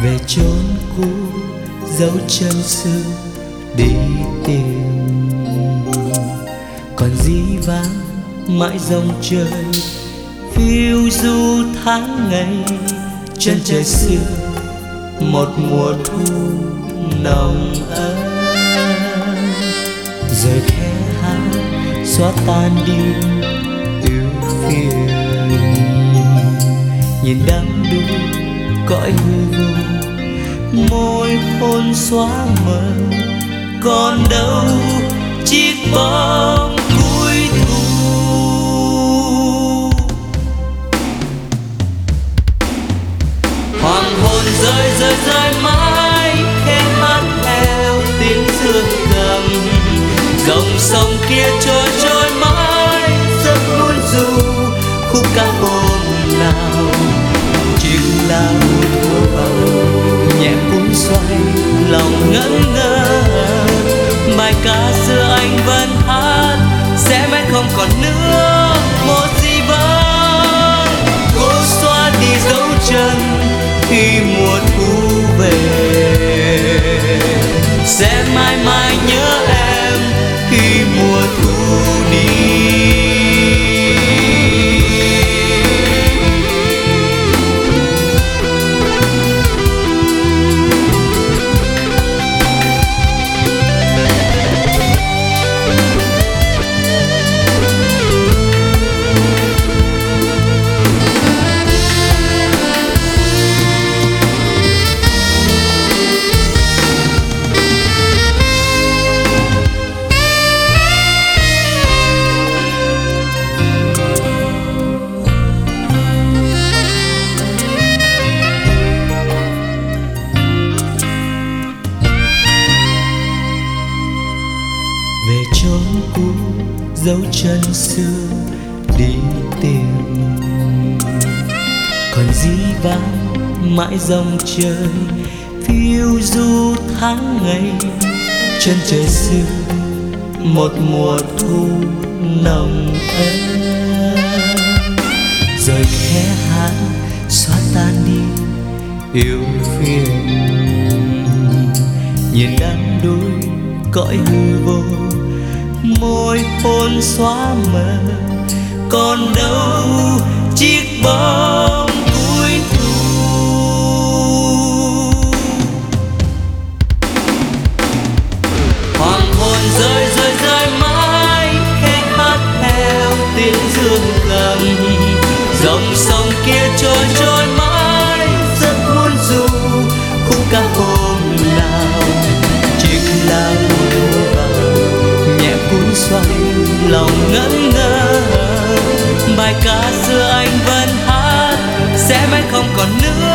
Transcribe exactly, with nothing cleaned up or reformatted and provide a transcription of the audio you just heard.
về chốn cũ dấu chân xưa đi tìm. Còn dĩ vãng mãi dòng trời phiêu du tháng ngày, chân trời xưa một mùa thu nồng ấm. Rồi khe hát xóa tan đi ưu phiền, nhìn đắm đuối cõi hư vô, môi hôn xóa mờ, còn đâu chiếc bóng cuối thu. Hoàng hôn rơi rơi rơi mãi khẽ hát theo tiếng dương cầm, dòng sông kia trôi trôi mãi rất muốn du khúc ca hôm nào. Chim lao mùa vào nhẹ cuốn xoay lòng ngẩn ngơ, bài ca xưa anh vẫn hát sẽ mãi không còn nữa một gì vắng. Cố xóa đi dấu chân khi mùa thu về, sẽ mãi mãi nhớ em khi mùa thu đi. Về chốn cũ dấu chân xưa đi tìm, còn dĩ vãng mãi dòng trời phiêu du tháng ngày, chân trời xưa một mùa thu nồng ấm. Rồi khẽ hát xóa tan đi yêu phiền, nhìn đắm đuối cõi hư vô, môi hôn xóa mờ, còn đâu chiếc bóng cuối thu. Hoàng hôn rơi rơi rơi mãi khẽ hát theo tiếng dương cầm, dòng sông kia trôi trôi mãi rất muốn du khúc ca hôm nào. Chiếc lá mùa vào nhẹ cuốn xoay lòng ngẩn ngơ, bài ca xưa anh vẫn hát sẽ mãi không còn nữa